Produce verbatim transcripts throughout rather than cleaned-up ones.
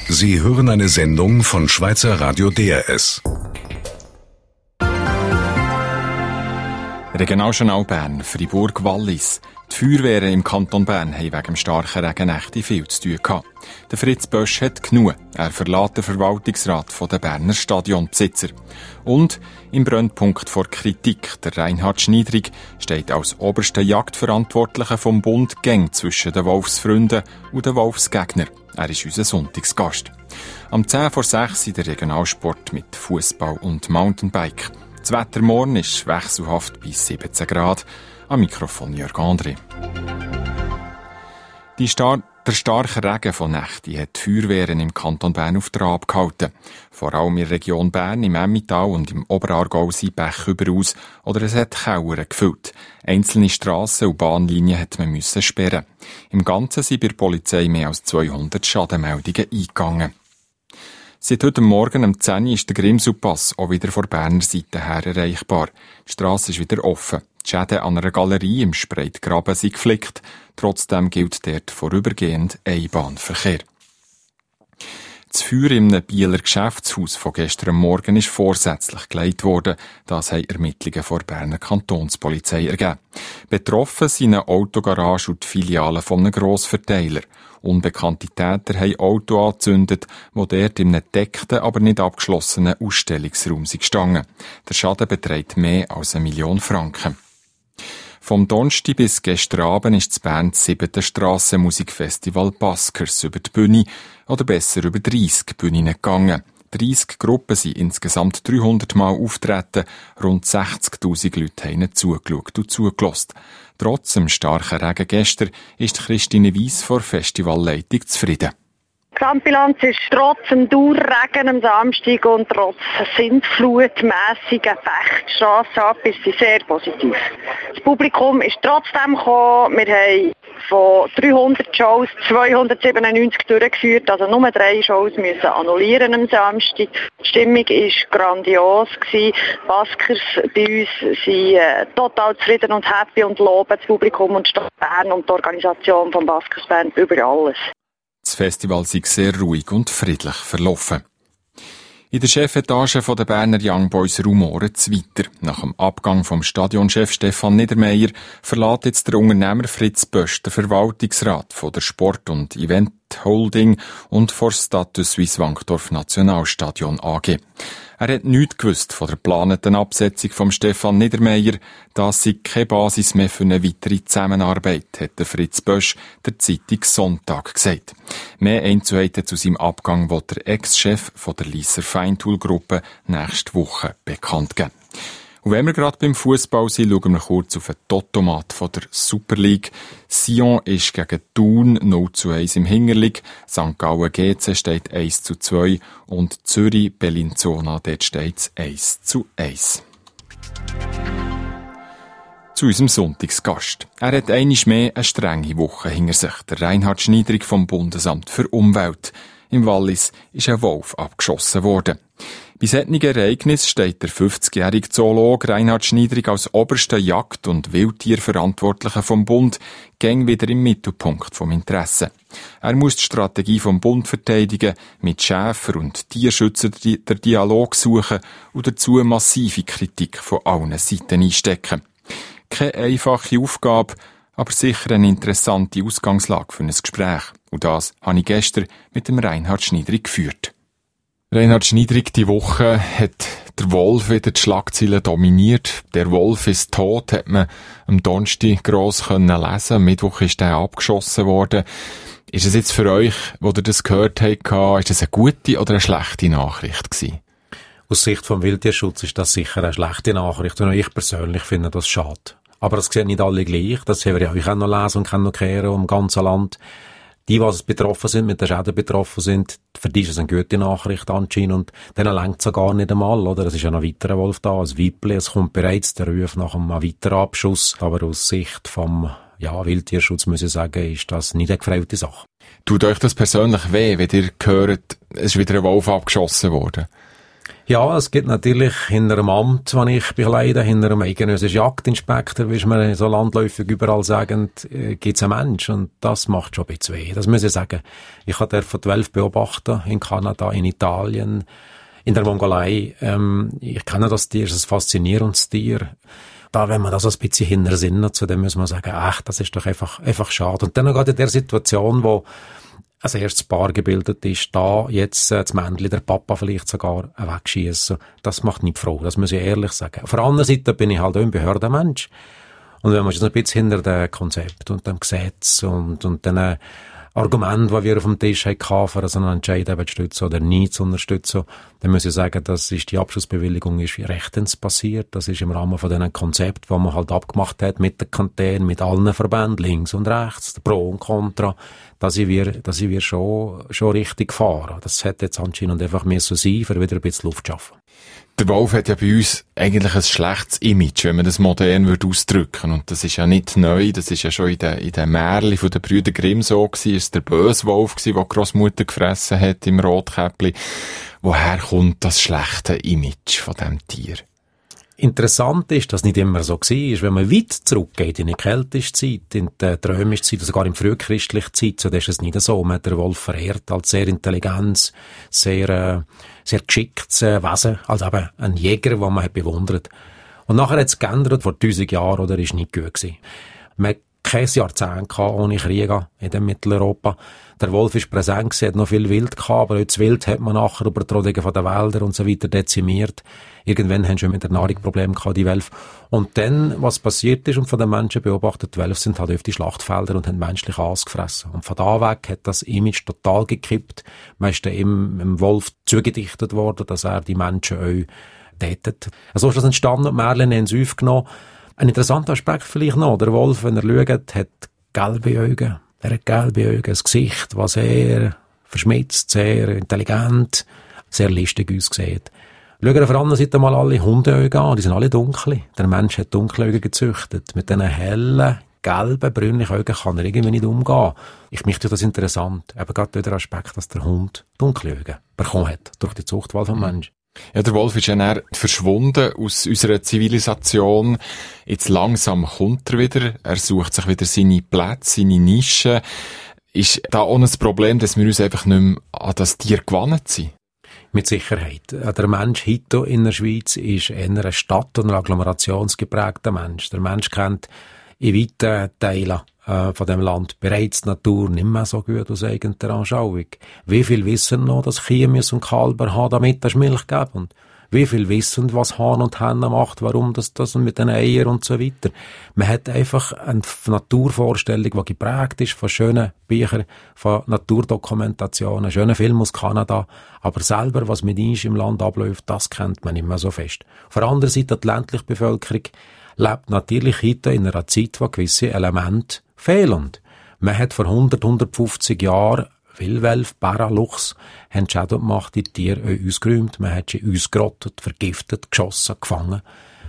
Sie hören eine Sendung von Schweizer Radio D R S. Regionaljournal Bern, Fribourg Wallis. Die Feuerwehren im Kanton Bern haben wegen dem starken Regen Nächte viel zu tun gehabt. Der Fritz Bösch hat genug. Er verlässt den Verwaltungsrat der Berner Stadionbesitzer. Und im Brennpunkt vor Kritik, der Reinhard Schniedrig, steht als oberster Jagdverantwortlicher vom Bund Gang zwischen den Wolfsfreunden und den Wolfsgegnern. Er ist unser Sonntagsgast. Am zehn vor sechs in der Regionalsport mit Fußball und Mountainbike. Das Wetter morgen ist wechselhaft bis siebzehn Grad. Am Mikrofon Jörg André. Die Star- der starke Regen von Nächten hat die Feuerwehren im Kanton Bern auf Trab gehalten. Vor allem in der Region Bern, im Emmental und im Oberaargau sind Bäche überaus oder es hat Keller gefüllt. Einzelne Strassen und Bahnlinien hat man müssen sperren. Im Ganzen sind bei der Polizei mehr als zweihundert Schadenmeldungen eingegangen. Seit heute Morgen um zehn Uhr ist der Grimselpass auch wieder von Berner Seite her erreichbar. Die Strasse ist wieder offen. Die Schäden an einer Galerie im Spreitgraben sind geflickt. Trotzdem gilt dort vorübergehend Einbahnverkehr. Das Feuer in einem Bieler Geschäftshaus von gestern Morgen ist vorsätzlich gelegt worden. Das haben Ermittlungen vor der Berner Kantonspolizei ergeben. Betroffen sind eine Autogarage und die Filiale von einem Grossverteiler. Unbekannte Täter haben Auto angezündet, wo dort in einem deckten, aber nicht abgeschlossenen Ausstellungsraum sind gestanden. Der Schaden beträgt mehr als eine Million Franken. Vom Donnerstag bis gestern Abend ist zu Bern das siebte Strassenmusikfestival Buskers über die Bühne, oder besser über dreissig Bühnen gegangen. dreissig Gruppen sind insgesamt dreihundert Mal auftreten, rund sechzigtausend Leute haben ihnen zugeschaut und zugelassen. Trotz dem starken Regen gestern ist Christine Weiss vor Festivalleitung zufrieden. Die Gesamtbilanz ist trotz dem Dauerregen am Samstag und trotz sintflutmässigen Fechtstrassenab ist sie sehr positiv. Das Publikum ist trotzdem gekommen. Wir haben von dreihundert Shows zweihundertsiebenundneunzig durchgeführt, also nur drei Shows müssen annullieren am Samstag. Die Stimmung war grandios gewesen. Buskers bei uns sind äh, total zufrieden und happy und loben das Publikum und die Stadt Bern und die Organisation von Buskers Band über alles. Das Festival sei sehr ruhig und friedlich verlaufen. In der Chefetage der Berner Young Boys rumoren es weiter. Nach dem Abgang vom Stadionchef Stefan Niedermeyer verlässt jetzt der Unternehmer Fritz Bösch den Verwaltungsrat von der Sport- und Event Holding und vor Stade Suisse Wankdorf Nationalstadion A G. Er hat nichts gewusst von der geplanten Absetzung von Stefan Niedermeyer. Das sei keine Basis mehr für eine weitere Zusammenarbeit, hat der Fritz Bösch der Zeitung Sonntag gesagt. Mehr Einzelheiten zu seinem Abgang wird der Ex-Chef von der Lysser Feintool-Gruppe nächste Woche bekannt geben. Und wenn wir gerade beim Fußball sind, schauen wir kurz auf den Totomat von der Super League. Sion ist gegen Thun null zu eins im Hinterlig, Sankt Gallen G C steht eins zu zwei und Zürich Bellinzona, dort steht es eins zu eins. Zu unserem Sonntagsgast. Er hat einmal mehr eine strenge Woche hinter sich. Der Reinhard Schniedrig vom Bundesamt für Umwelt. Im Wallis ist ein Wolf abgeschossen worden. Bei solchen Ereignissen steht der fünfzigjährige Zoologe Reinhard Schniedrig als oberster Jagd- und Wildtierverantwortlicher vom Bund gäng wieder im Mittelpunkt vom Interesse. Er muss die Strategie vom Bund verteidigen, mit Schäfer und Tierschützern den Dialog suchen und dazu massive Kritik von allen Seiten einstecken. Keine einfache Aufgabe, aber sicher eine interessante Ausgangslage für ein Gespräch. Und das habe ich gestern mit dem Reinhard Schniedrig geführt. Reinhard Schniedrig, die Woche hat der Wolf wieder die Schlagzeilen dominiert. Der Wolf ist tot, hat man am Donnerstag gross können lesen. Am Mittwoch ist der abgeschossen worden. Ist es jetzt für euch, wo ihr das gehört habt, ist das eine gute oder eine schlechte Nachricht gewesen? Aus Sicht vom Wildtierschutz ist das sicher eine schlechte Nachricht. Und ich persönlich finde das schade. Aber das sehen nicht alle gleich. Das haben wir ja euch auch noch lesen und können noch kehren im ganzen Land. Die, die betroffen sind, mit den Schäden betroffen sind, für die ist es eine gute Nachricht anscheinend. Und denen lenkt es ja gar nicht einmal, oder? Es ist ja noch ein weiterer Wolf da, ein Weibli. Es kommt bereits der Ruf nach einem weiteren Abschuss. Aber aus Sicht vom, ja, Wildtierschutz muss ich sagen, ist das nicht eine gefreute Sache. Tut euch das persönlich weh, wenn ihr hört, es ist wieder ein Wolf abgeschossen worden? Ja, es gibt natürlich hinter einem Amt, das ich begleite, hinter einem eidgenössischen Jagdinspektor, wie wir so landläufig überall sagen, äh, gibt es einen Mensch. Und das macht schon ein bisschen weh. Das muss ich sagen. Ich habe von die Wölfe beobachten, in Kanada, in Italien, in der Mongolei. Ähm, ich kenne das Tier, es ist ein faszinierendes Tier. Da, wenn man das so ein bisschen hintersinnt, zu dem muss man sagen, ach, das ist doch einfach, einfach schade. Und dann noch gerade in der Situation, wo als erstes Paar gebildet ist, da jetzt äh, das Männchen, der Papa vielleicht sogar äh, wegschiessen. Das macht nicht froh, das muss ich ehrlich sagen. Auf der anderen Seite bin ich halt auch ein Behördenmensch. Und wenn man schon ein bisschen hinter dem Konzept und dem Gesetz und, und den äh, Argumenten, die wir auf dem Tisch hatten, für so einen Entscheid eben zu stützen oder nicht zu unterstützen, dann muss ich sagen, das ist die Abschlussbewilligung ist rechtens passiert. Das ist im Rahmen von diesen Konzept, die man halt abgemacht hat mit den Kantonen, mit allen Verbänden, links und rechts, Pro und Contra, da sind wir, da sind wir schon, schon richtig gefahren. Das hätte jetzt anscheinend einfach mehr so sein, für wieder ein bisschen Luft zu schaffen. Der Wolf hat ja bei uns eigentlich ein schlechtes Image, wenn man das modern würde ausdrücken. Und das ist ja nicht neu, das ist ja schon in den, in den Märchen von den Brüdern Grimm so gewesen. Es war der böse Wolf gewesen, der die Grossmutter gefressen hat im Rotkäppli. Woher kommt das schlechte Image von diesem Tier? Interessant ist, dass nicht immer so war. Wenn man weit zurückgeht, in die keltische Zeit, in die römische Zeit, sogar in die frühchristliche Zeit, so, das ist es nicht so. Man hat den Wolf verehrt als sehr intelligent, sehr, äh, sehr geschicktes äh, Wesen, als eben ein Jäger, den man hat bewundert. Und nachher hat es geändert, vor tausend Jahren, oder, ist nicht gut gewesen. Man hat kein Jahrzehnt gehabt ohne Kriege in dem Mitteleuropa. Der Wolf ist präsent gewesen, hat noch viel Wild gehabt, aber das Wild hat man nachher über die Rodungen von den Wäldern und so weiter dezimiert. Irgendwann haben schon mit der Nahrung Probleme gehabt, die Wölfe. Und dann, was passiert ist und von den Menschen beobachtet, die Wölfe sind halt auf die Schlachtfelder und haben menschlich Aas gefressen. Und von da weg hat das Image total gekippt. Man ist dann im, im Wolf zugedichtet worden, dass er die Menschen auch tötet. So ist das entstanden und Märchen haben es aufgenommen. Ein interessanter Aspekt vielleicht noch. Der Wolf, wenn er schaut, hat gelbe Augen. Er hat gelbe Augen, ein Gesicht, was sehr verschmitzt, sehr intelligent, sehr listig aussieht. Schauen wir auf der anderen Seite mal alle Hundeaugen an, die sind alle dunkel. Der Mensch hat dunkle Augen gezüchtet. Mit diesen hellen, gelben, brünlichen Augen kann er irgendwie nicht umgehen. Ich möchte das interessant. Eben gerade der Aspekt, dass der Hund dunkle Augen bekommen hat, durch die Zuchtwahl vom Menschen. Ja, der Wolf ist ja dann verschwunden aus unserer Zivilisation. Jetzt langsam kommt er wieder. Er sucht sich wieder seine Plätze, seine Nischen. Ist da auch ein Problem, dass wir uns einfach nicht mehr an das Tier gewandt sind? Mit Sicherheit. Der Mensch heute in der Schweiz ist eher ein Stadt- und agglomerationsgeprägter Mensch. Der Mensch kennt in weiten Teilen äh, von dem Land bereits die Natur nicht mehr so gut aus eigener Anschauung. Wie viel wissen noch, dass Kühe und Kälber haben, damit es Milch gibt? Und wie viel wissen, was Hahn und Henne macht, warum das, das und mit den Eiern und so weiter. Man hat einfach eine Naturvorstellung, die geprägt ist von schönen Büchern, von Naturdokumentationen, schönen Filmen aus Kanada. Aber selber, was mit uns im Land abläuft, das kennt man nicht mehr so fest. Auf der anderen Seite, die ländliche Bevölkerung lebt natürlich heute in einer Zeit, wo gewisse Elemente fehlen. Man hat vor hundert, hundertfünfzig Jahren Wildwölfe, Bären, Luchs, haben Schäden gemacht, die Tiere ausgeräumt. Man hat sie ausgerottet, vergiftet, geschossen, gefangen.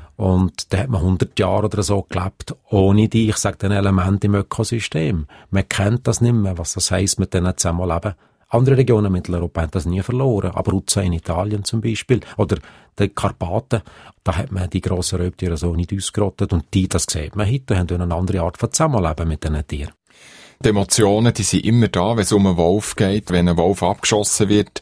Und da hat man hundert Jahre oder so gelebt, ohne die, ich sage, den Elemente im Ökosystem. Man kennt das nicht mehr, was das heisst, mit denen zusammenleben. Andere Regionen in Mitteleuropa haben das nie verloren. Abruzzen in Italien zum Beispiel. Oder die Karpaten, da hat man die grossen Raubtiere so nicht ausgerottet. Und die, das sieht man heute, haben eine andere Art von Zusammenleben mit diesen Tieren. Die Emotionen, die sind immer da, wenn es um einen Wolf geht, wenn ein Wolf abgeschossen wird.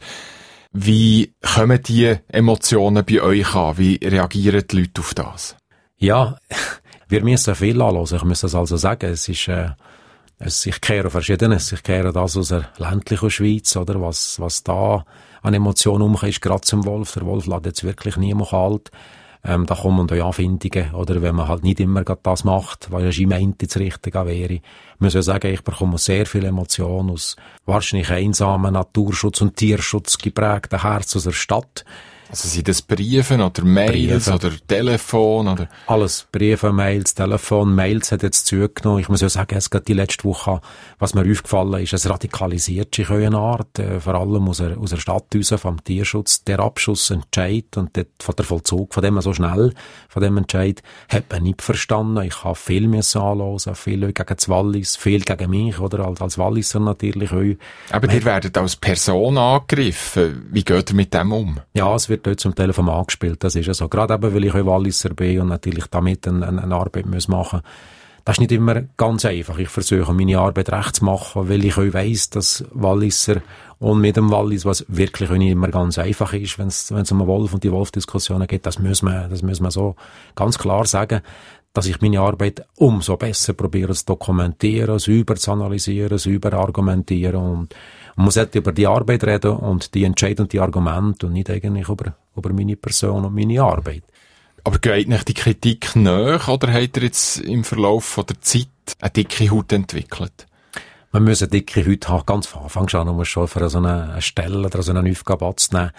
Wie kommen die Emotionen bei euch an? Wie reagieren die Leute auf das? Ja, wir müssen viel anhören. Ich muss das also sagen. Es ist, äh, es, ich kehre Verschiedenes. Ich kehre das aus der ländlichen Schweiz, oder? Was, was da an Emotionen umkommt, ist gerade zum Wolf. Der Wolf lässt jetzt wirklich niemand kalt. Ähm, da kommen dann Anfindungen, oder wenn man halt nicht immer das macht, was ja meint, das Richtige wäre. Ich muss ja sagen, ich bekomme sehr viel Emotionen aus wahrscheinlich einsamen Naturschutz- und Tierschutz geprägten Herz aus der Stadt. Also sind das Briefe oder Mails Briefe. Oder Telefon? Oder? Alles. Briefe, Mails, Telefon. Mails hat jetzt zugenommen. Ich muss ja sagen, es geht die letzte Woche, was mir aufgefallen ist, es radikalisiert sich in einer Art, äh, vor allem aus der, aus der Stadt raus, vom Tierschutz. Der Abschuss entscheidet und dort, von der Vollzug von dem so schnell, von dem Entscheid, hat man nicht verstanden. Ich habe viel müssen anhören, viel gegen das Wallis, viel gegen mich, oder? Als, als Walliser natürlich auch. Aber ihr werdet als Person angegriffen. Wie geht ihr mit dem um? Ja, es wird wird dort zum Teil vom angespielt. Das ist ja so. Gerade eben, weil ich auch Walliser bin und natürlich damit eine, eine Arbeit muss machen. Das ist nicht immer ganz einfach. Ich versuche, meine Arbeit recht zu machen, weil ich auch weiss, dass Walliser und mit dem Wallis, was wirklich auch nicht immer ganz einfach ist, wenn es, wenn es um einen Wolf und die Wolf-Diskussionen geht, das muss man, das muss man so ganz klar sagen, dass ich meine Arbeit umso besser probiere zu dokumentieren, sauber zu analysieren, sauber argumentieren und man muss halt über die Arbeit reden und die entscheidenden die Argumente und nicht eigentlich über, über meine Person und meine Arbeit. Aber geht nicht die Kritik nach oder hat er jetzt im Verlauf der Zeit eine dicke Haut entwickelt? Man muss eine dicke Haut haben, ganz von Anfang an, um schon für so eine Stelle oder so eine Aufgabe anzunehmen.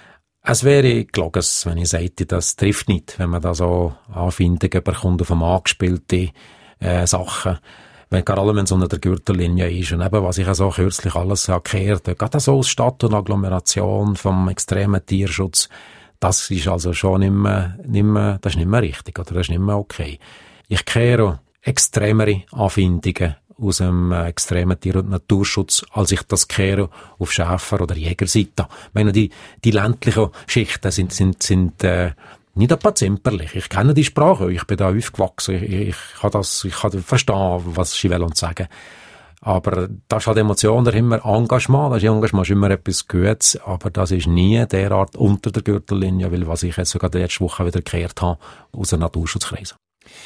Es wäre gelogen, wenn ich sagte, das trifft nicht, wenn man da so Anfindungen bekommt auf einem angespielte äh, Sachen. Wenn, gerade wenn es unter der Gürtellinie ist. Und eben, was ich auch so kürzlich alles erklärt habe, gerade so aus Stadt und Agglomeration vom extremen Tierschutz, das ist also schon nicht mehr, nicht mehr, das ist nicht mehr richtig, oder das ist nicht mehr okay. Ich kehre extremere Anfindungen aus dem äh, extremen Tier- und Naturschutz, als ich das kehre auf Schäfer- oder Jägerseite. Ich meine, die, die ländlichen Schichten sind, sind, sind, äh, nicht etwa zimperlich. Ich kenne die Sprache, ich bin da aufgewachsen, ich, ich, ich kann das, ich kann verstehen, was sie wollen sagen. Aber das ist halt Emotion, da immer Engagement, das ist Engagement ist immer etwas Gutes, aber das ist nie derart unter der Gürtellinie, weil was ich jetzt sogar letzte Woche wieder gekehrt habe, aus dem Naturschutzkreis.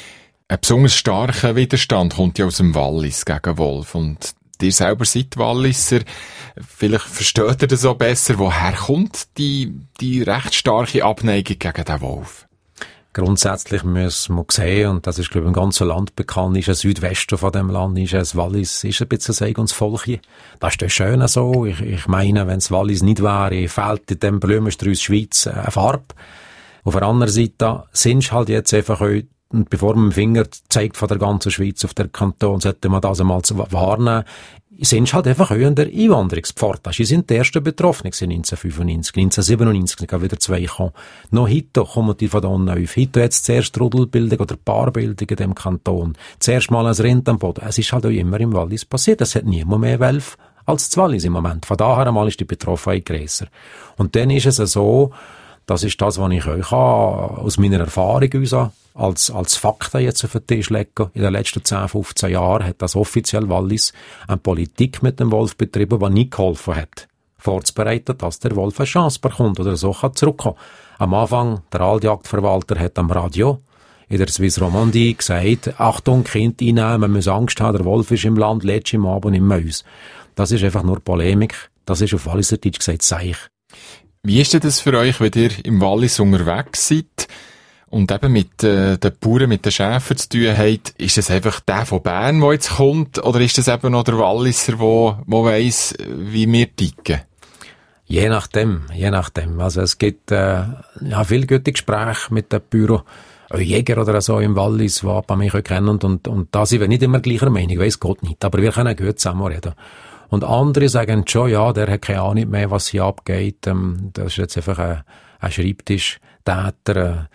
Ein besonders starker Widerstand kommt ja aus dem Wallis gegen Wolf. Und ihr selber seid Walliser. Vielleicht versteht ihr das auch besser. Woher kommt die, die recht starke Abneigung gegen den Wolf? Grundsätzlich muss man sehen, und das ist, glaube ich, im ganzen Land bekannt, ist ein Südwesten von dem Land, ist ein Wallis, ist ein bisschen ein eigenes Volkchen. Das ist das Schöne so. Ich, ich meine, wenn es Wallis nicht wäre, fehlt in dem Blumenstrauß Schweiz eine Farbe. Auf der anderen Seite sind halt jetzt einfach auch, und bevor man den Finger zeigt von der ganzen Schweiz auf der Kanton, sollte man das einmal wahrnehmen, sind halt einfach auch an der Einwanderungspforte. Sie sind die ersten Betroffenen neunzehnhundertfünfundneunzig, neunzehnhundertsiebenundneunzig, sind wieder zwei gekommen. Noch heute kommen die von da unten auf. Heute hat es zuerst Rudelbildung oder Paarbildung in dem Kanton. Zuerst mal ein Rind am Boden. Es ist halt auch immer im Wallis passiert. Es hat niemand mehr Wölfe als das Wallis im Moment. Von daher einmal ist die Betroffenheit grösser. Und dann ist es so, das ist das, was ich euch aus meiner Erfahrung heraus als, als Fakten jetzt auf den Tisch legen. In den letzten zehn, fünfzehn Jahren hat das offiziell Wallis eine Politik mit dem Wolf betrieben, die nicht geholfen hat, vorzubereiten, dass der Wolf eine Chance bekommt oder so kann zurückkommen. Am Anfang, der Altjagdverwalter hat am Radio in der Swiss Romandie gesagt, Achtung, Kind einnehmen, man muss Angst haben, der Wolf ist im Land, letztes im Abend im Mäus. Das ist einfach nur Polemik. Das ist auf Walliserdeutsch gesagt, Seich. Wie ist denn das für euch, wenn ihr im Wallis unterwegs seid und eben mit äh, den Bauern, mit den Schäfern zu tun habt? Ist das einfach der von Bern, der jetzt kommt, oder ist das eben noch der Walliser, der, der weiss, wie wir ticken? Je nachdem, je nachdem. Also es gibt äh, ja, viele gute Gespräche mit den Bauern, auch Jäger oder so im Wallis, die bei mich auch kennen, und, und, und da sind wir nicht immer gleicher Meinung, weiss Gott nicht, aber wir können gut zusammenreden. Und andere sagen schon, ja, der hat keine Ahnung mehr, was hier abgeht. Ähm, das ist jetzt einfach ein, ein Schreibtischtäter.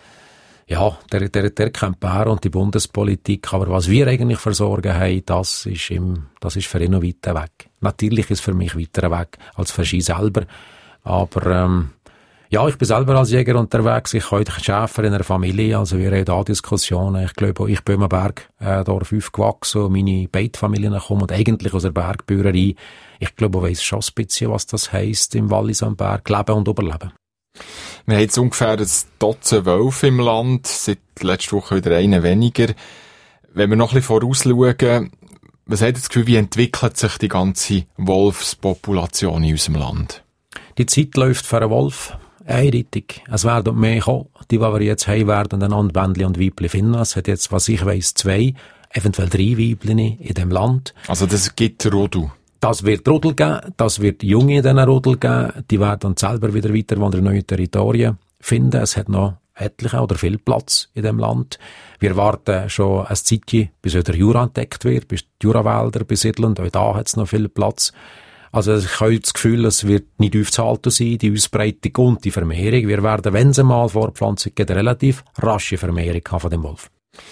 Äh, ja, der, der, der kennt Bär und die Bundespolitik. Aber was wir eigentlich für Sorgen haben, das ist, im, das ist für ihn noch weiter weg. Natürlich ist es für mich weiter weg als für sie selber. Aber ähm, ja, ich bin selber als Jäger unterwegs. Ich habe Schäfer in einer Familie, also wir haben da Diskussionen. Ich glaube, ich bin im Berg äh, Dorf aufgewachsen, meine beiden Familien kommen und eigentlich aus der Bergbäuerei. Ich glaube, ich weiss schon ein bisschen, was das heisst, im Wallis am Berg leben und überleben. Wir haben jetzt ungefähr ein Dutzend Wölfe im Land, seit letzter Woche wieder einen weniger. Wenn wir noch ein bisschen vorausschauen, was hat das Gefühl, wie entwickelt sich die ganze Wolfspopulation in unserem Land? Die Zeit läuft für einen Wolf. Eindeutig. Es werden mehr kommen. Die, die wir jetzt haben, werden dann an Bändli und Weibli finden. Es hat jetzt, was ich weiss, zwei, eventuell drei Weibli in dem Land. Also das gibt Rudel? Das wird Rudel geben. Das wird Junge in diesen Rudel geben. Die werden dann selber wieder weiter in neue Territorien finden. Es hat noch etliche oder viel Platz in dem Land. Wir warten schon ein Zeitchen, bis der Jura entdeckt wird, bis die Jurawälder besiedeln. Auch da hat es noch viel Platz. Also ich habe das Gefühl, es wird nicht aufzuhalten sein, die Ausbreitung und die Vermehrung. Wir werden, wenn es mal Fortpflanzung gibt, relativ rasche Vermehrung haben von dem Wolf.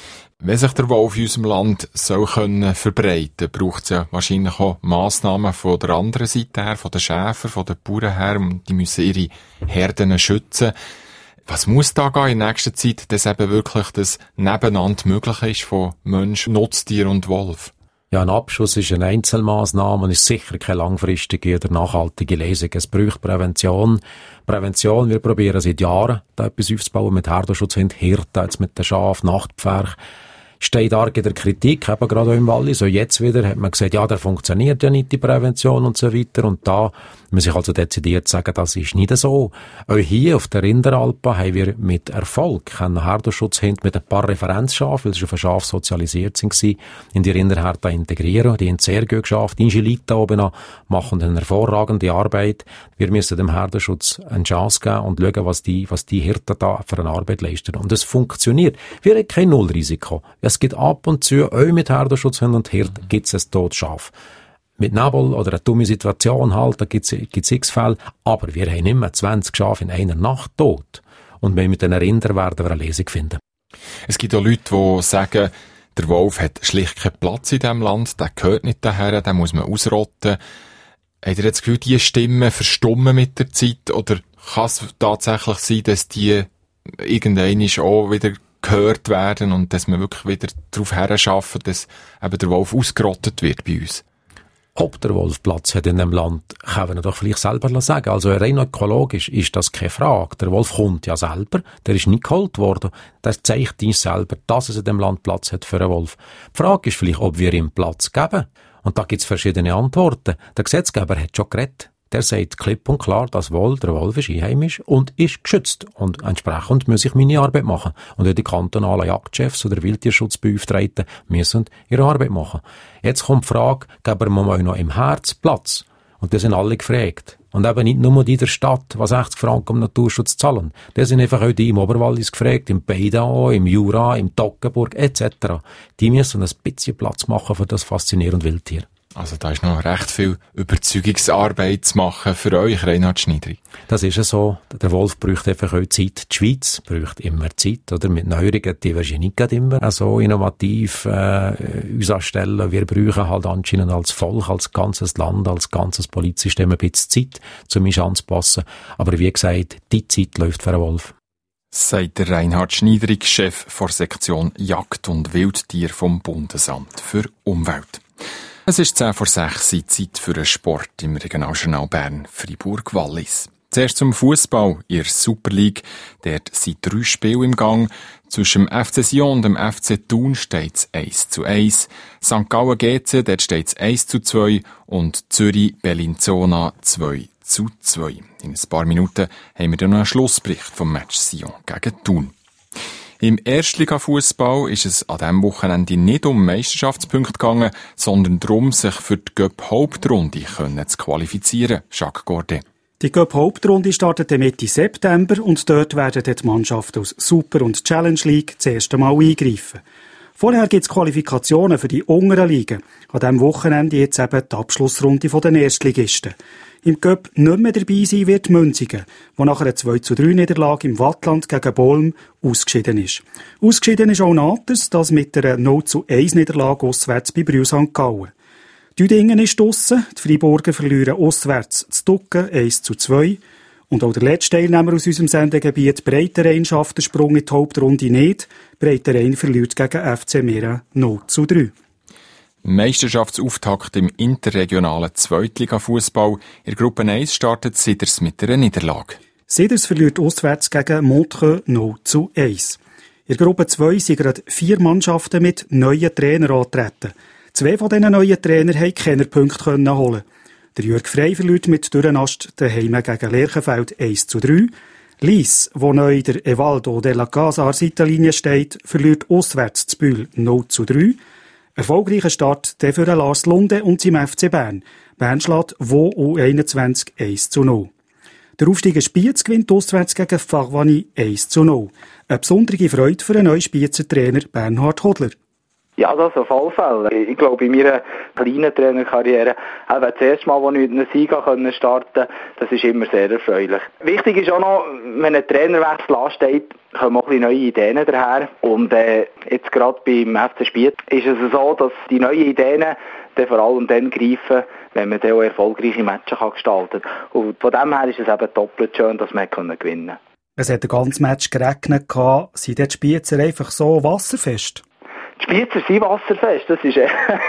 Wenn sich der Wolf in unserem Land soll können verbreiten, braucht es ja wahrscheinlich auch Massnahmen von der anderen Seite her, von den Schäfern, von den Bauern her, und die müssen ihre Herden schützen. Was muss da gehen in nächster Zeit, dass eben wirklich das Nebeneinander möglich ist von Mensch, Nutztier und Wolf? Ja, ein Abschuss ist eine Einzelmaßnahme und ist sicher keine langfristige oder nachhaltige Lösung. Es braucht Prävention. Prävention, wir probieren seit Jahren, da etwas aufzubauen mit Herdenschutz, Hirten, jetzt mit den Schafen, Nachtpferch. Steht arg in der Kritik, eben gerade auch im Wallis. So jetzt wieder hat man gesagt, ja, der funktioniert ja nicht, die Prävention und so weiter. Und da muss ich also dezidiert sagen, das ist nicht so. Auch hier auf der Rinderalpen haben wir mit Erfolg einen Herdenschutz mit ein paar Referenzschafen, weil sie auf ein Schaf sozialisiert sind, in die Rinderherde integrieren. Die haben sehr gut geschafft. Die Ingelita oben an machen eine hervorragende Arbeit. Wir müssen dem Herdenschutz eine Chance geben und schauen, was die, was die Hirten da für eine Arbeit leisten. Und es funktioniert. Wir haben kein Nullrisiko. Es gibt ab und zu, auch mit Herdenschutzhunden und Hirten, gibt es ein totes Schaf. Mit Nebel oder einer dummen Situation halt, da gibt es x Fälle. Aber wir haben immer zwanzig Schafe in einer Nacht tot. Und mit den Rindern werden wir eine Lösung finden. Es gibt auch Leute, die sagen, der Wolf hat schlicht keinen Platz in diesem Land, der gehört nicht daher, den muss man ausrotten. Habt ihr jetzt das Gefühl, diese Stimmen verstummen mit der Zeit? Oder kann es tatsächlich sein, dass die irgendwann auch wieder gehört werden und dass man wirklich wieder darauf herarbeiten, dass eben der Wolf ausgerottet wird bei uns? Ob der Wolf Platz hat in dem Land, können wir doch vielleicht selber sagen. Also rein ökologisch ist das keine Frage. Der Wolf kommt ja selber, der ist nicht geholt worden. Das zeigt uns selber, dass es in dem Land Platz hat für einen Wolf. Die Frage ist vielleicht, ob wir ihm Platz geben. Und da gibt es verschiedene Antworten. Der Gesetzgeber hat schon geredet. Der sagt klipp und klar, dass wohl der Wolf ist einheimisch und ist geschützt. Und entsprechend muss ich meine Arbeit machen. Und auch die kantonalen Jagdchefs oder Wildtierschutzbeauftragten müssen ihre Arbeit machen. Jetzt kommt die Frage, geben wir mal noch im Herz Platz? Und das sind alle gefragt. Und eben nicht nur die der Stadt, die sechzig Franken um Naturschutz zahlen. Das sind einfach auch die im Oberwallis gefragt, im Beidau, im Jura, im Toggenburg et cetera. Die müssen ein bisschen Platz machen für das faszinierende Wildtier. Also da ist noch recht viel Überzeugungsarbeit zu machen für euch, Reinhard Schneidrig. Das ist ja so. Der Wolf braucht einfach auch Zeit. Die Schweiz braucht immer Zeit, oder? Mit Neuerungen, die wir nicht immer so innovativ äh, uns anstellen. Wir brauchen halt anscheinend als Volk, als ganzes Land, als ganzes Polizsystem ein bisschen Zeit, um uns anzupassen. Aber wie gesagt, die Zeit läuft für den Wolf. Sagt der Reinhard Schneidrig, Chef der Sektion Jagd und Wildtier vom Bundesamt für Umwelt. Es ist zehn vor sechs, Zeit für einen Sport im Regionaljournal Bern, Freiburg-Wallis. Zuerst zum Fußball in der Super League. Dort sind drei Spiele im Gang. Zwischen dem F C Sion und dem F C Thun steht es eins zu eins. Sankt Gallen G C, dort steht es eins zu zwei. Und Zürich-Bellinzona zwei zu zwei. In ein paar Minuten haben wir dann noch einen Schlussbericht vom Match Sion gegen Thun. Im Erstliga-Fußball ist es an diesem Wochenende nicht um Meisterschaftspunkte gegangen, sondern darum, sich für die Göpp-Hauptrunde zu qualifizieren. Jacques Gordet. Die Göpp-Hauptrunde startet Mitte September und dort werden die Mannschaften aus Super- und Challenge League das erste Mal eingreifen. Vorher gibt es Qualifikationen für die unteren Ligen. An diesem Wochenende jetzt eben die Abschlussrunde der Erstligisten. Im Göpp nicht mehr dabei sein wird Münzigen, wo nach einer zwei zu drei Niederlage im Wattland gegen Bolm ausgeschieden ist. Ausgeschieden ist auch Natters, das mit einer null zu eins Niederlage auswärts bei Brühl Sankt Gallen. Düdingen ist draussen, die Freiburger verlieren auswärts zu Ducken eins zu zwei. Und auch der letzte Teilnehmer aus unserem Sendegebiet, Breitenrhein, schafft den Sprung in die Hauptrunde nicht. Breitenrhein verliert gegen F C Mera null zu drei. Meisterschaftsauftakt im interregionalen Zweitliga-Fußball. In Gruppe eins startet Siders mit einer Niederlage. Siders verliert auswärts gegen Montreux null zu eins. In Gruppe zwei sind gerade vier Mannschaften mit neuen Trainern angetreten. Zwei von diesen neuen Trainern konnten keine Punkte holen. Der Jürg Frey verliert mit Dürrenast daheim gegen Lerchenfeld eins zu drei. Lies, wo neu der Evaldo della Casa an der Seitenlinie steht, verliert auswärts zu Bühl null zu drei. Erfolgreicher Start der für Lars Lunde und seinem F C Bern. Bern schlägt wo U einundzwanzig eins zu null. Der Aufsteiger Spiez gewinnt auswärts gegen Farvani eins zu null. Eine besondere Freude für den neuen Spiezer Trainer Bernhard Hodler. Ja, das auf alle Fälle. Ich glaube, in meiner kleinen Trainerkarriere, auch das erste Mal, als ich mit einem Sieg starten konnte, das ist immer sehr erfreulich. Wichtig ist auch noch, wenn ein Trainerwechsel ansteht, kommen auch ein bisschen neue Ideen daher. Und äh, jetzt gerade beim F C Spiez ist es so, dass die neuen Ideen dann vor allem dann greifen, wenn man dann auch erfolgreiche Matches gestalten kann. Und von dem her ist es eben doppelt schön, dass wir gewinnen können. Es hat ein ganzes Match geregnet. Sind die Spiezer einfach so wasserfest? Die Spiezer sind wasserfest, das ist, äh,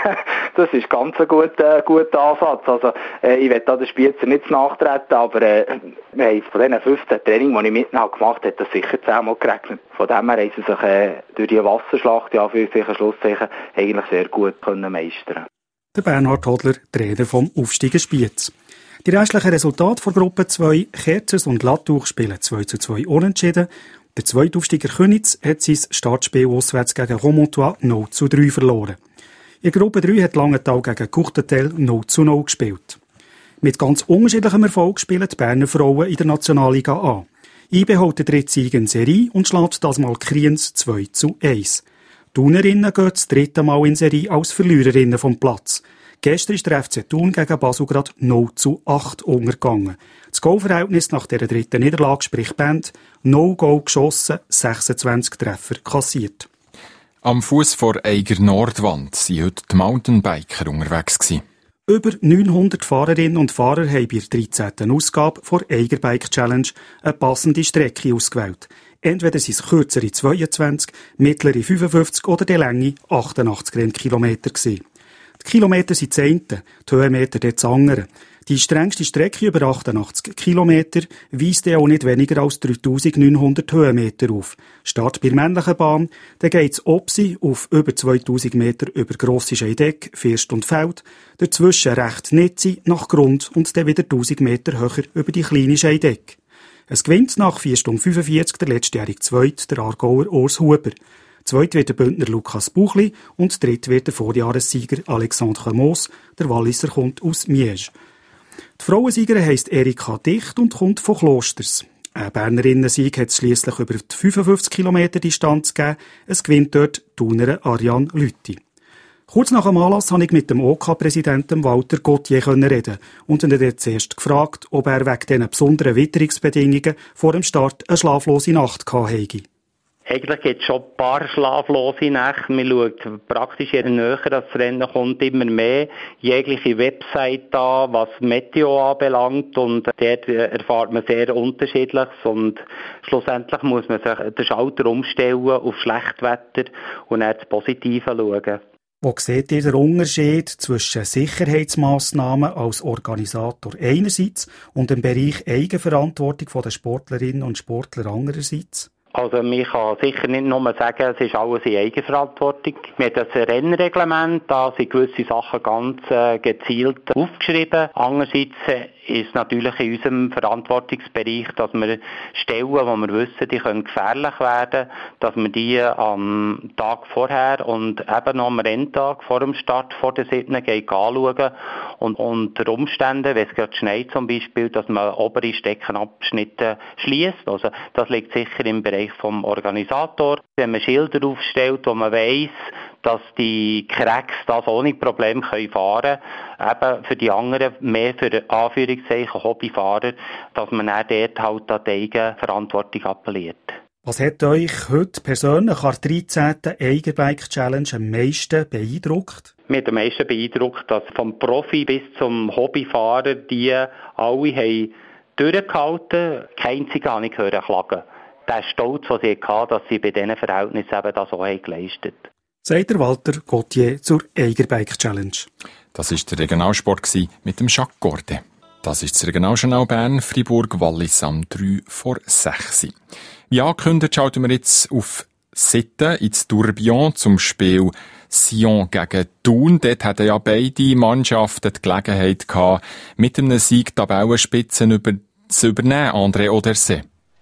das ist ganz ein guter, guter Ansatz. Also, äh, ich will da den Spiezer nicht nachtreten, aber äh, wir haben von diesen fünfzehn Trainings, die ich mit ihnen gemacht habe, hat das sicher zehnmal geregnet. Von dem her haben sie sich äh, durch die Wasserschlacht, ja, für sich Schlusszeichen, eigentlich sehr gut können meistern. Der Bernhard Hodler, Trainer vom Aufsteiger Spiez. Die restlichen Resultate von Gruppe zwei, Kerzers und Lattuch spielen zwei zu zwei unentschieden. Der zweite Aufsteiger Königs hat sein Startspiel auswärts gegen Romontois null zu drei verloren. In Gruppe drei hat Langenthal gegen Courtetel null zu null gespielt. Mit ganz unterschiedlichem Erfolg spielen die Berner Frauen in der Nationalliga A. I B holt den dritten Sieg in Serie und schlägt das Mal Kriens zwei zu eins. Die Thunerinnen gehen das dritte Mal in Serie als Verliererinnen vom Platz. Gestern ist der F C Thun gegen Basel gerade null zu acht untergegangen. Das Goalverhältnis nach dieser dritten Niederlage spricht Band. null Goal geschossen, sechsundzwanzig Treffer kassiert. Am Fuss vor Eiger Nordwand waren heute die Mountainbiker unterwegs gewesen. Über neunhundert Fahrerinnen und Fahrer haben bei der dreizehnten Ausgabe der Eiger Bike Challenge eine passende Strecke ausgewählt. Entweder sind es kürzere zweiundzwanzig, mittlere fünfundfünfzig oder die Länge achtundachtzig Rennkilometer gewesen. Die Kilometer sind das eine, die Höhenmeter das andere. Die strengste Strecke über achtundachtzig Kilometer weist auch nicht weniger als dreitausendneunhundert Höhenmeter auf. Start bei der männlichen Bahn, dann geht es Opsi auf über zweitausend Meter über grosse Scheideck, First und Feld, dazwischen recht Netzi nach Grund und dann wieder tausend Meter höher über die kleine Scheideck. Es gewinnt nach vier Stunden fünfundvierzig der letztjährige Zweite, der Aargauer Urs Huber. Zweit wird der Bündner Lukas Buchli und dritt wird der Vorjahressieger Alexandre Moos, der Walliser kommt aus Miege. Die Frauensiegerin heisst Erika Dicht und kommt von Klosters. Ein Bernerinnen-Sieg hat es schliesslich über die fünfundfünfzig Kilometer Distanz gegeben. Es gewinnt dort die Thunerin Ariane Lüthi. Kurz nach dem Anlass konnte ich mit dem O K-Präsidenten Walter Gauthier reden und ihn dann zuerst gefragt, ob er wegen diesen besonderen Witterungsbedingungen vor dem Start eine schlaflose Nacht gehabt hätte. Eigentlich gibt es schon ein paar schlaflose Nächte. Man schaut praktisch je näher das Rennen kommt, immer mehr jegliche Website an, was Meteo anbelangt. Und dort erfahrt man sehr Unterschiedliches. Und schlussendlich muss man sich den Schalter umstellen auf Schlechtwetter und dann das Positive schauen. Wo seht ihr den Unterschied zwischen Sicherheitsmassnahmen als Organisator einerseits und dem Bereich Eigenverantwortung der Sportlerinnen und Sportler andererseits? Also man kann sicher nicht nur sagen, es ist alles in Eigenverantwortung. Wir haben das Rennreglement, da sind gewisse Sachen ganz äh, gezielt aufgeschrieben. Andererseits äh, ist natürlich in unserem Verantwortungsbereich, dass wir Stellen, wo wir wissen, die können gefährlich werden, dass wir die am Tag vorher und eben noch am Renntag vor dem Start, vor der siebten gehen anschauen und unter Umständen, wenn es gerade schneit zum Beispiel, dass man obere Streckenabschnitte schließt. Also das liegt sicher im Bereich vom Organisator. Wenn man Schilder aufstellt, wo man weiss, dass die Cracks das ohne Probleme fahren können, eben für die anderen, mehr für Anführungszeichen Hobbyfahrer, dass man dann dort halt an die Eigenverantwortung appelliert. Was hat euch heute persönlich an der dreizehnten Eigenbike Challenge am meisten beeindruckt? Mir hat am meisten beeindruckt, dass vom Profi bis zum Hobbyfahrer die alle haben durchgehalten, kein einziger habe ich hören klagen. Der Stolz, den sie hatten, dass sie bei diesen Verhältnissen eben das auch geleistet haben. Sagt der Walter Gauthier zur Eigenbike Challenge. Das war der Regionalsport mit dem Jacques Gorde. Das ist das Regionaljournal Bern, Fribourg, Wallis am drei vor sechs. Wie angekündigt, schalten wir jetzt auf Sitten ins Tourbillon zum Spiel Sion gegen Thun. Dort hatten ja beide Mannschaften die Gelegenheit gehabt, mit einem Sieg Tabellenspitzen über, zu übernehmen, André Oderse.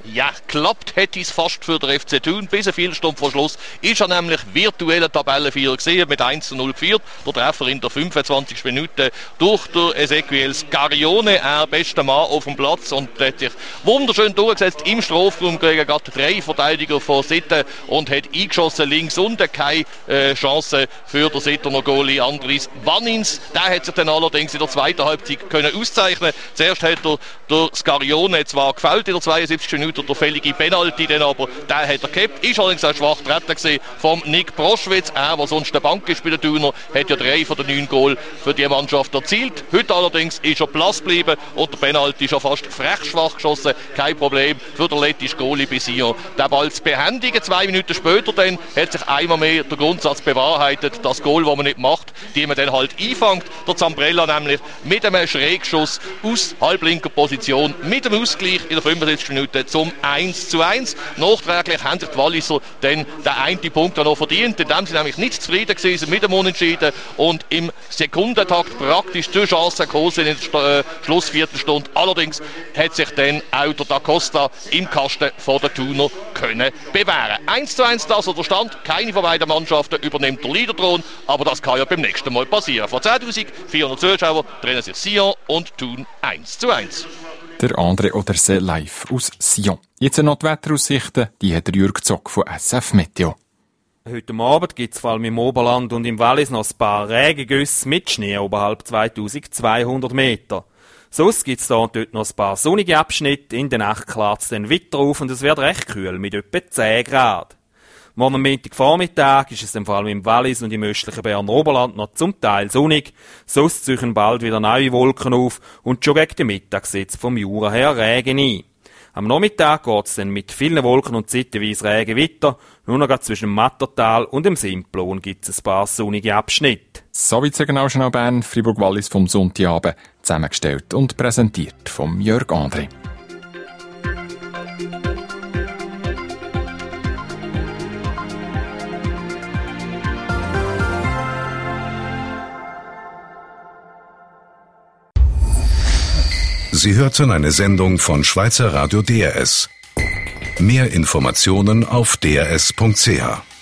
Ja, klappt hätte es fast für den F C Thun. Bis eine Viertelstunde vor Schluss ist er nämlich virtueller Tabellenvierer gesehen, mit eins zu null geführt. Der Treffer in der fünfundzwanzigsten Minute durch den Ezequiel Scarione, er bester Mann auf dem Platz, und hat sich wunderschön durchgesetzt im Strafraum gegen gerade drei Verteidiger von Sitten und hat eingeschossen links unten. Keine äh, Chance für den Sittener Goalie Andris Vanins. Der hat sich dann allerdings in der zweiten Halbzeit können auszeichnen. Zuerst hat er der Scarione zwar gefällt in der zweiundsiebzigsten Minute der fällige Penalty, den aber der hat er gehabt. Ist allerdings auch schwach getreten gewesen vom Nick Proschwitz. Er, der sonst der Bank ist bei den Thuner, hat ja drei von den neun Goal für die Mannschaft erzielt. Heute allerdings ist er Platz geblieben und der Penalty ist ja fast frech schwach geschossen. Kein Problem für den lettischen Goalie bei Sion. Der Ball zu behändigen. Zwei Minuten später dann hat sich einmal mehr der Grundsatz bewahrheitet, das Goal, das man nicht macht, die man dann halt einfängt. Der Zambrella nämlich mit einem Schrägschuss aus halblinker Position mit dem Ausgleich in der fünfundsiebzigsten Minute zum eins zu eins. Nachträglich haben sich die Walliser dann den einen Punkt noch verdient, indem sie nämlich nicht zufrieden waren mit dem Unentschieden und im Sekundentakt praktisch zur Chance gekommen sind in der äh, Schlussviertelstunde. Allerdings hat sich dann auch der Da Costa im Kasten von der Thuner können bewähren. eins zu eins das der Stand. Keine von beiden Mannschaften übernimmt der Leaderthron, aber das kann ja beim nächsten Mal passieren. Von zehntausendvierhundert Zuschauern trennen sich Sion und Thun eins zu eins. Der André Oderse live aus Sion. Jetzt noch die Wetteraussichten, die hat der Jürg Zock von S F Meteo. Heute Abend gibt es vor allem im Oberland und im Wallis noch ein paar Regengüsse mit Schnee oberhalb zweitausendzweihundert Meter. Sonst gibt es da und dort noch ein paar sonnige Abschnitte. In der Nacht klart es dann weiter auf und es wird recht kühl mit etwa zehn Grad. Morgen am Montagvormittag ist es dann vor allem im Wallis und im östlichen Berner Oberland noch zum Teil sonnig. Sonst ziehen bald wieder neue Wolken auf und schon gegen den Mittag setzt vom Jura her Regen ein. Am Nachmittag geht es dann mit vielen Wolken und zeitweise Regen weiter. Nur noch zwischen dem Mattertal und dem Simplon gibt es ein paar sonnige Abschnitte. So wie es genau schon Bern, Fribourg-Wallis vom Sonntagabend, zusammengestellt und präsentiert vom Jörg André. Sie hörten eine Sendung von Schweizer Radio D R S. Mehr Informationen auf d r s punkt c h.